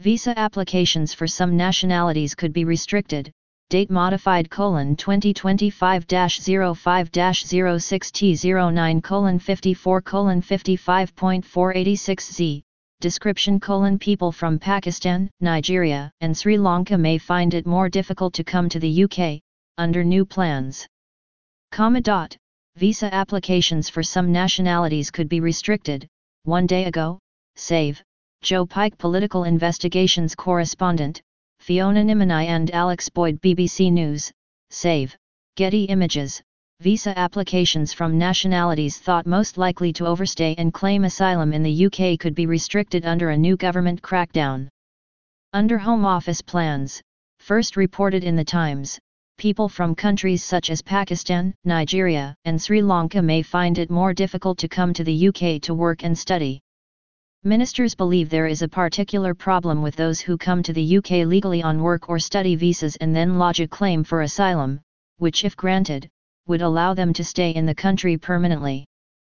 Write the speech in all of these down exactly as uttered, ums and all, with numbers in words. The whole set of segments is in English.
Visa applications for some nationalities could be restricted, date modified colon twenty twenty-five dash zero five dash zero six T zero nine colon fifty-four colon fifty-five point four eighty-six Z, description colon people from Pakistan, Nigeria, and Sri Lanka may find it more difficult to come to the U K, under new plans. Comma dot, visa applications for some nationalities could be restricted, one day ago, save, Joe Pike political investigations correspondent, Fiona Nimani and Alex Boyd B B C News, save, Getty Images, visa applications from nationalities thought most likely to overstay and claim asylum in the U K could be restricted under a new government crackdown. Under Home Office plans, first reported in The Times, people from countries such as Pakistan, Nigeria, and Sri Lanka may find it more difficult to come to the U K to work and study. Ministers believe there is a particular problem with those who come to the U K legally on work or study visas and then lodge a claim for asylum, which if granted, would allow them to stay in the country permanently.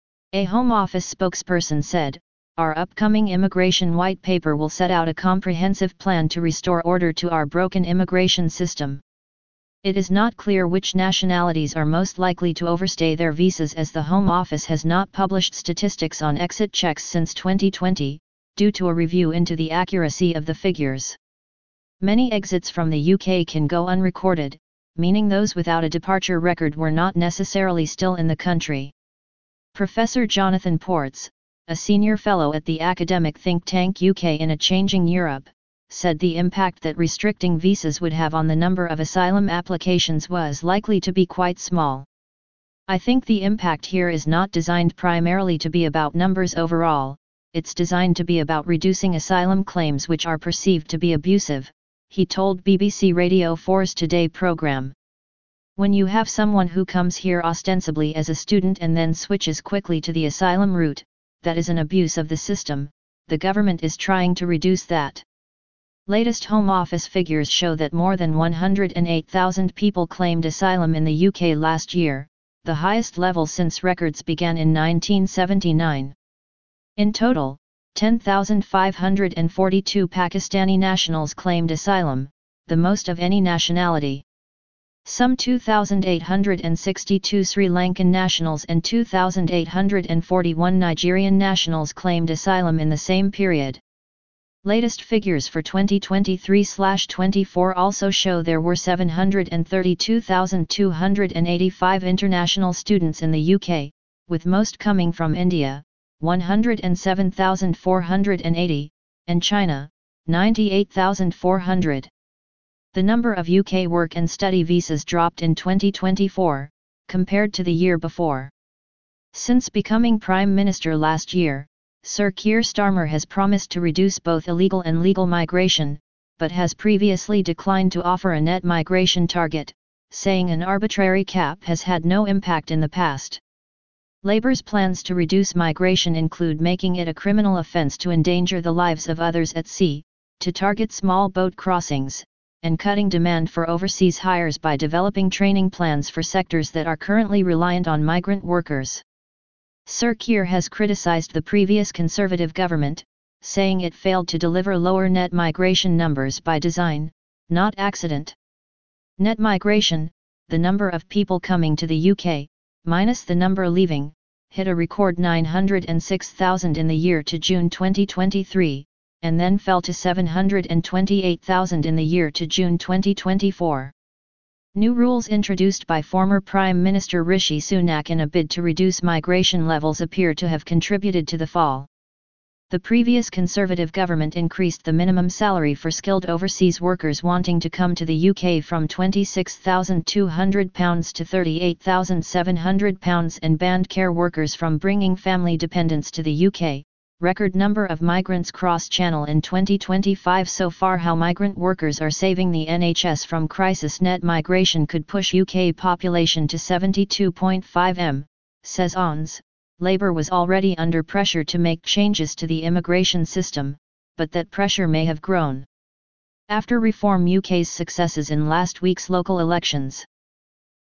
A Home Office spokesperson said, "Our upcoming immigration white paper will set out a comprehensive plan to restore order to our broken immigration system. It is not clear which nationalities are most likely to overstay their visas as the Home Office has not published statistics on exit checks since twenty twenty, due to a review into the accuracy of the figures. Many exits from the U K can go unrecorded, meaning those without a departure record were not necessarily still in the country." Professor Jonathan Portes, a senior fellow at the academic think tank U K in a Changing Europe, said the impact that restricting visas would have on the number of asylum applications was likely to be quite small. "I think the impact here is not designed primarily to be about numbers overall, it's designed to be about reducing asylum claims which are perceived to be abusive," he told B B C Radio four's Today programme. "When you have someone who comes here ostensibly as a student and then switches quickly to the asylum route, that is an abuse of the system. The government is trying to reduce that." Latest Home Office figures show that more than one hundred eight thousand people claimed asylum in the U K last year, the highest level since records began in nineteen seventy-nine. In total, ten thousand five hundred forty-two Pakistani nationals claimed asylum, the most of any nationality. Some two thousand eight hundred sixty-two Sri Lankan nationals and two thousand eight hundred forty-one Nigerian nationals claimed asylum in the same period. Latest figures for twenty twenty-three twenty-four also show there were seven hundred thirty-two thousand two hundred eighty-five international students in the U K, with most coming from India, one hundred seven thousand four hundred eighty, and China, ninety-eight thousand four hundred. The number of U K work and study visas dropped in twenty twenty-four, compared to the year before. Since becoming Prime Minister last year, Sir Keir Starmer has promised to reduce both illegal and legal migration, but has previously declined to offer a net migration target, saying an arbitrary cap has had no impact in the past. Labour's plans to reduce migration include making it a criminal offence to endanger the lives of others at sea, to target small boat crossings, and cutting demand for overseas hires by developing training plans for sectors that are currently reliant on migrant workers. Sir Keir has criticised the previous Conservative government, saying it failed to deliver lower net migration numbers by design, not accident. Net migration, the number of people coming to the U K, minus the number leaving, hit a record nine hundred six thousand in the year to June twenty twenty-three, and then fell to seven hundred twenty-eight thousand in the year to June twenty twenty-four. New rules introduced by former Prime Minister Rishi Sunak in a bid to reduce migration levels appear to have contributed to the fall. The previous Conservative government increased the minimum salary for skilled overseas workers wanting to come to the U K from twenty-six thousand two hundred pounds to thirty-eight thousand seven hundred pounds and banned care workers from bringing family dependents to the U K. Record number of migrants cross-channel in twenty twenty-five so far. How migrant workers are saving the N H S from crisis. Net migration could push U K population to seventy-two point five million, says O N S. Labour was already under pressure to make changes to the immigration system, but that pressure may have grown after Reform U K's successes in last week's local elections.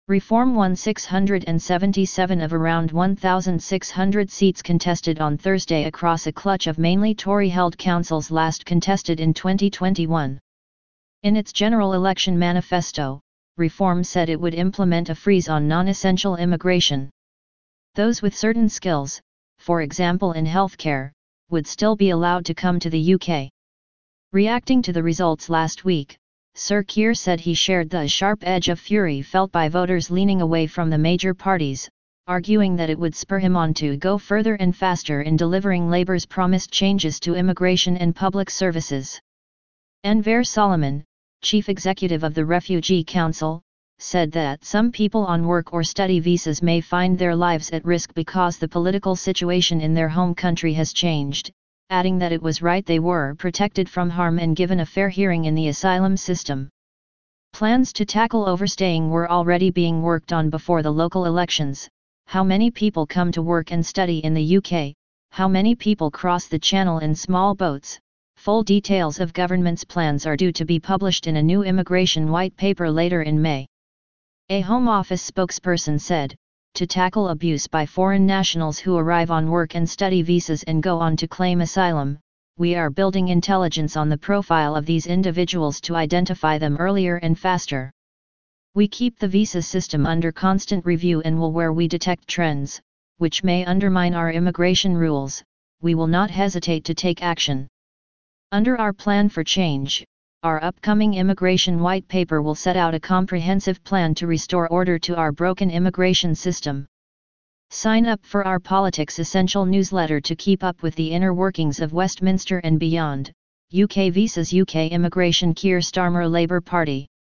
Reform won six hundred seventy-seven of around one thousand six hundred seats contested on Thursday across a clutch of mainly Tory-held councils last contested in twenty twenty-one. In its general election manifesto, Reform said it would implement a freeze on non-essential immigration. Those with certain skills, for example in healthcare, would still be allowed to come to the U K. Reacting to the results last week, Sir Keir said he shared the sharp edge of fury felt by voters leaning away from the major parties, arguing that it would spur him on to go further and faster in delivering Labour's promised changes to immigration and public services. Enver Solomon, chief executive of the Refugee Council, said that some people on work or study visas may find their lives at risk because the political situation in their home country has changed, adding that it was right they were protected from harm and given a fair hearing in the asylum system. Plans to tackle overstaying were already being worked on before the local elections. How many people come to work and study in the U K? How many people cross the channel in small boats? Full details of government's plans are due to be published in a new immigration white paper later in May. A Home Office spokesperson said, to tackle abuse by foreign nationals who arrive on work and study visas and go on to claim asylum, we are building intelligence on the profile of these individuals to identify them earlier and faster. We keep the visa system under constant review and will, where we detect trends, which may undermine our immigration rules, we will not hesitate to take action. Under our plan for change, our upcoming immigration white paper will set out a comprehensive plan to restore order to our broken immigration system. Sign up for our Politics Essential newsletter to keep up with the inner workings of Westminster and beyond. U K visas, U K immigration, Keir Starmer Labour Party.